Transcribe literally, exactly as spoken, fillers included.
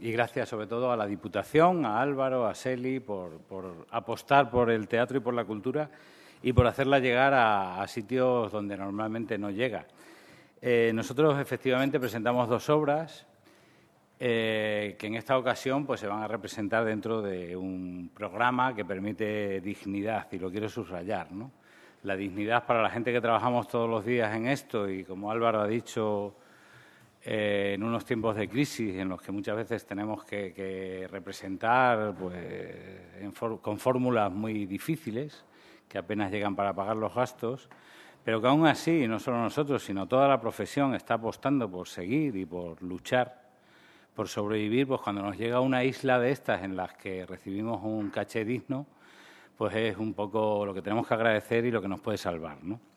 y gracias sobre todo a la Diputación, a Álvaro, a Seli, por, por apostar por el teatro y por la cultura y por hacerla llegar a, a sitios donde normalmente no llega. Eh, nosotros, efectivamente, presentamos dos obras eh, que en esta ocasión pues, se van a representar dentro de un programa que permite dignidad, y lo quiero subrayar, ¿no? La dignidad para la gente que trabajamos todos los días en esto y, como Álvaro ha dicho, eh, en unos tiempos de crisis en los que muchas veces tenemos que, que representar pues, en for con fórmulas muy difíciles que apenas llegan para pagar los gastos, pero que aún así, no solo nosotros, sino toda la profesión está apostando por seguir y por luchar, por sobrevivir, pues cuando nos llega una isla de estas en las que recibimos un caché digno, pues es un poco lo que tenemos que agradecer y lo que nos puede salvar, ¿no?